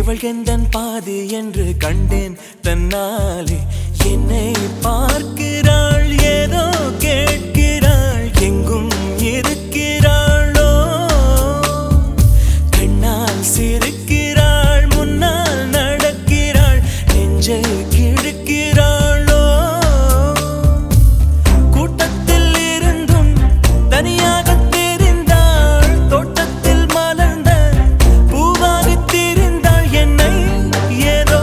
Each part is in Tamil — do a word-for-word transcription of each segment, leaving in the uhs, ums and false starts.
இவள் எந்தன் பாதி என்று கண்டேன் தன்னாலே. என்னை பார்க்கிறாள், ஏதோ கேட்கிறாள், எங்கும் இருக்கிறாளோ. கண்ணால் சிரிக்கிறாள், முன்னால் நடக்கிறாள், நெஞ்சை கிழக்கிறாளோ. கூட்டத்தில் இருந்தும் தனியாக தெரிந்தாள், தோட்டத்தில் மலர்ந்த பூவாக தெரிந்தாள், என்னை ஏதோ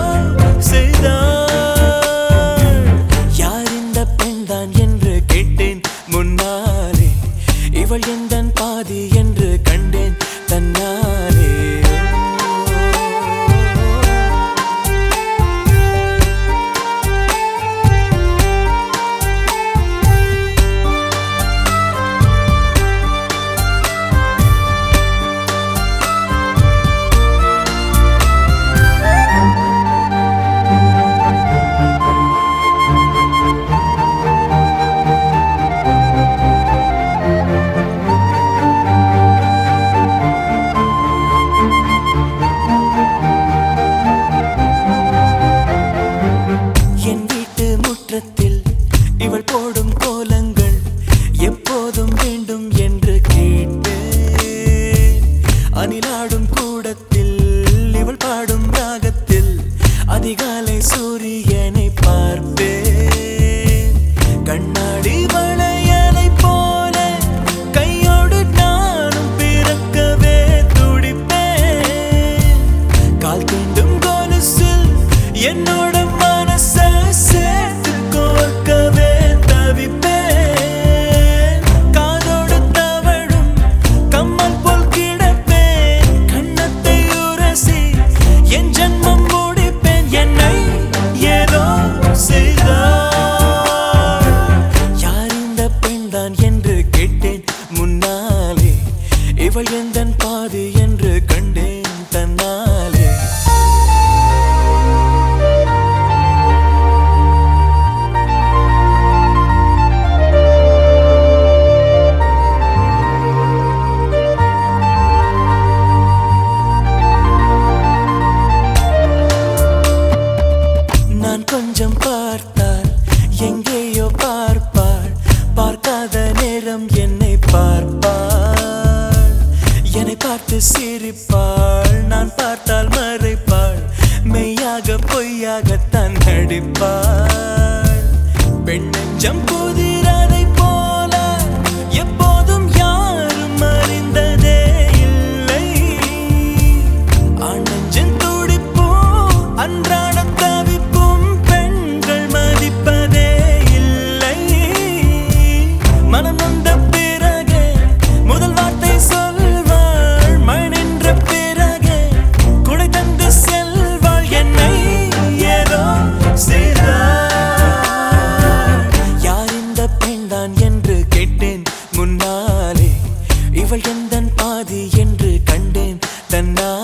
செய்தாள். யார் இந்த பெண்தான் என்று கேட்டேன் முன்னாலே. இவள் எந்தன் பாதி என்று கண்டேன் தன்னாலே. இவள் போடும் கோலங்கள் எப்போதும் வேண்டும் என்று கேட்டேன். அணிலாடும் கூடத்தில் இவள் பாடும் ராகத்தில் அதிகாலை சூரியனை பார்ப்பேன். கண்ணாடி வளையலை போல கையோடு நானும் பிறக்கவே துடிப்பேன். கால் தீண்டும் கொலுசில் என்னோட மனசை சேர்த்து கோர்க்கவே தவிப்பேன். காதோடு தவழும் கம்மல் போல் கிடப்பேன். கண்ணத்தை உரசி என் ஜன்மம் முடிப்பேன். என்னை ஏதோ செய்தாள். யார் இந்த பெண்தான் என்று கேட்டேன் முன்னாலே. இவள் எந்தன் பாதி என்று கண்டேன் தன்னாலே. கொஞ்சம் பார்த்தால் எங்கேயோ பார்ப்பாள், பார்க்காத நேரம் என்னை பார்ப்பாள். என்னை பார்த்து சிரிப்பாள், நான் பார்த்தால் மறைப்பாள், மெய்யாக பொய்யாகத்தான் நடிப்பாள். பெண் நெஞ்சம் புதிரதை போல எப்போதும் யாரும் அறிந்ததே இல்லை. ஆண் நெஞ்சின் துடிப்போ அன்றாட என்று கேட்டேன் முன்னாலே. இவள் எந்தன் பாதி என்று கண்டேன் தன்னா